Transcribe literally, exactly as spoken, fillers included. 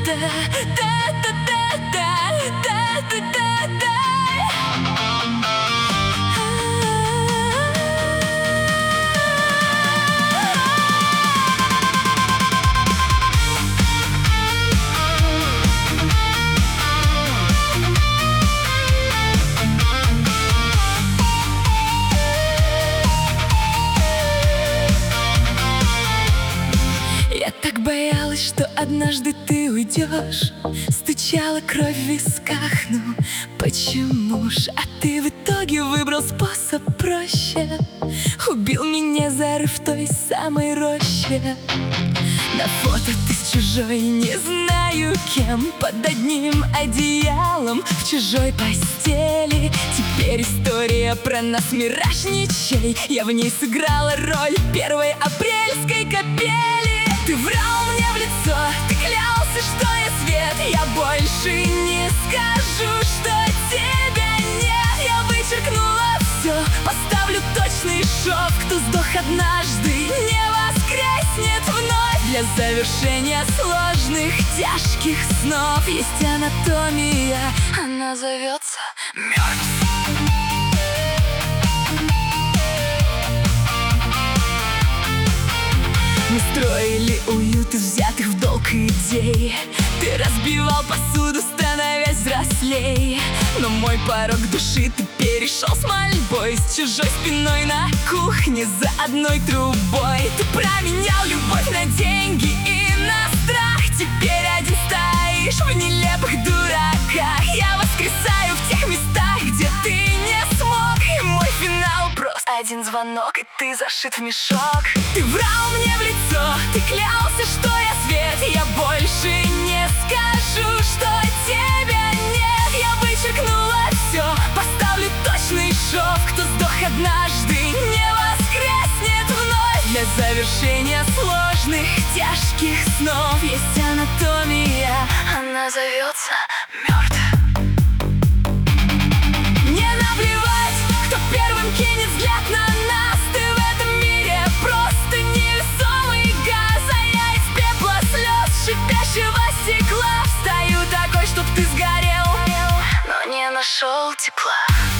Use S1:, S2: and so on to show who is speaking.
S1: Я так боялась, что однажды ты уйдешь. Стучала кровь в висках, ну почему ж? А ты в итоге выбрал способ проще. Убил меня, зарыв в той самой роще. На фото ты с чужой, не знаю кем, под одним одеялом, в чужой постели. Теперь история про нас мираж ничей. Я в ней сыграла роль первой апрельской капели. Ты врал мне в лицо, ты клялся, что я свет. Я больше не скажу, что тебя нет. Я вычеркнула все, поставлю точный шов. Кто сдох однажды, не воскреснет вновь. Для завершения сложных, тяжких снов есть анатомия, она зовется мертв. Мы строили уют из взятых в долг идей. Ты разбивал посуду, становясь взрослей. Но мой порог души ты перешел с мольбой, с чужой спиной на кухне за одной трубой. Ты променял любовь на деньги и на страх. Теперь один стоишь в нелепых дураках. Я воскресаю в тех местах, где ты не смог. И мой финал просто один звонок, и ты зашит в мешок. Ты врал мне в лицо, ты клялся, что я свет. Я больше не скажу, что тебя нет. Я вычеркнула все, поставлю точный шов. Кто сдох однажды, не воскреснет вновь. Для завершения сложных, тяжких снов есть анатомия, она зовется мертв. Не наплевать, кто первым кинет взгляд на нас. Ты в этом мире просто невесомый газ. А я из пепла, слез, шипящего стекла встаю такой, чтоб ты сгорел, но не нашел тепла.